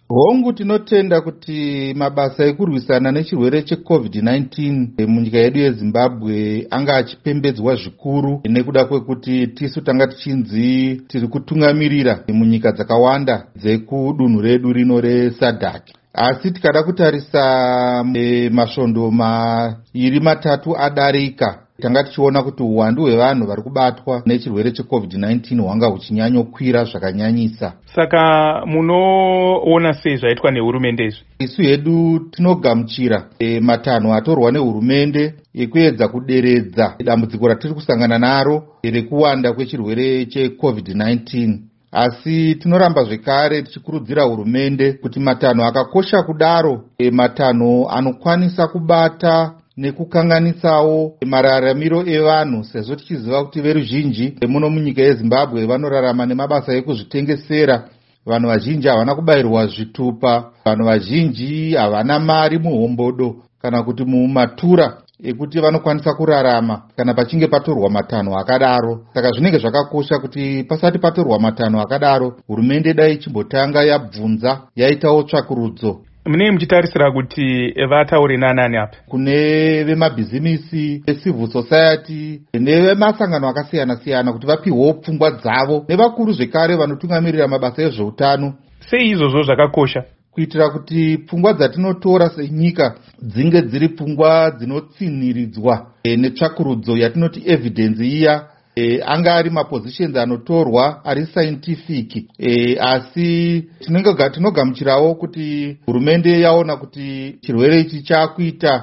Hongu tinotenda kuti mabasa ekurwisana nechirwere cheCovid-19 munyika yedu yeZimbabwe anga achipembedzwa zvikuru nekuda kwekuti tisu tanga tichinzi tiri kutungamirira munyika dzakawanda dzekudunhu redu rino reSADC. Asi tikada kutarisa masvondo mairi matatu adarika, tanga tichiona kuti uwandu hwevanhu vari kubatwa nechirwere cheCovid-19 hwanga huchinyanyokwira zvakanyanyisa. Saka munoona sei zvaitwa nehurumende izvi? Isu hedu tinogamuchira matanho atorwa nehurumende ekuedza kuderedza dambudziko ratiri kusangana naro rekuwanda kwechirwere cheCovid-19. Asi tinoramba zvekare tichikurudzira hurumende kuti matanho akakosha kudaro, matanho anokwanisa kubata nekukanganisawo mararamiro evanhu, sezvo tichiziva kuti veruzhinji muno munyika yeZimbabwe vanorarama nemabasa ekuzvitengesera. Vanhu vazhinji havana kubayirwa zvitupa, vanhu vazhinji havana mari muhombodo kana kuti mumatura ekuti vanokwanisa kurarama kana pachinge patorwa matanho akadaro. Saka zvinenge zvakakosha kuti pasati patorwa matanho akadaro, hurumende dai ichimbotanga yabvunza, yaitawo tsvakurudzo. Munenge muchitarisira kuti vataure nanani apa? Kune vemabhizimisi, civil society nevemasangano akasiyana-siyana kuti vapihwewo pfungwa dzavo, nevakuru zvekare vanotungamirira mabasa ezveutano. Sei izvozvo zvakakosha? Kuitira kuti pfungwa dzatinotora senyika dzinge dziri pfungwa dzinotsinhiridzwa netsvakurudzo yatinoti evidence iya. Anga ari mapositions anotorwa ari scientific, asi tinogamuchirawo kuti hurumende yaona kuti chirwere ichi chakuita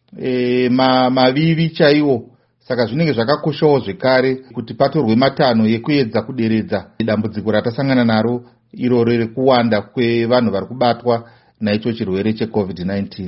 mavivi chaiwo. Saka zvinenge zvakakoshawo zvekare kuti patorwe matanho ekuedza kuderedza dambudziko ratasangana naro iroro rekuwanda kwevanhu vari kubatwa naicho chirwere cheCovid-19.